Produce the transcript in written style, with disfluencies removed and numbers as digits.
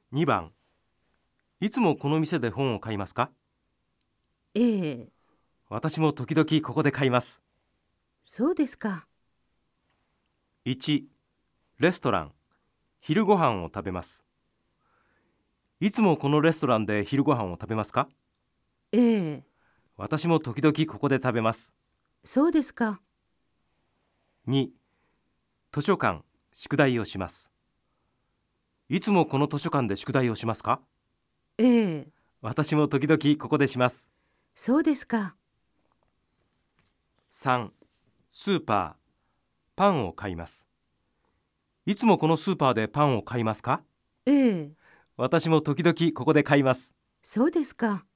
2番、いつもこの店で本を買いますか？ ええ、 私も時々ここで買います。 そうですか。 1、レストラン、昼ご飯を食べます。いつもこのレストランで昼ご飯を食べますか？ ええ、 私も時々ここで食べます。 そうですか。 2、図書館、宿題をします。いつもこの図書館で宿題をしますか？ ええ、 私も時々ここでします。 そうですか。 3、スーパー、パンを買います。いつもこのスーパーでパンを買いますか？ ええ、 私も時々ここで買います。 そうですか。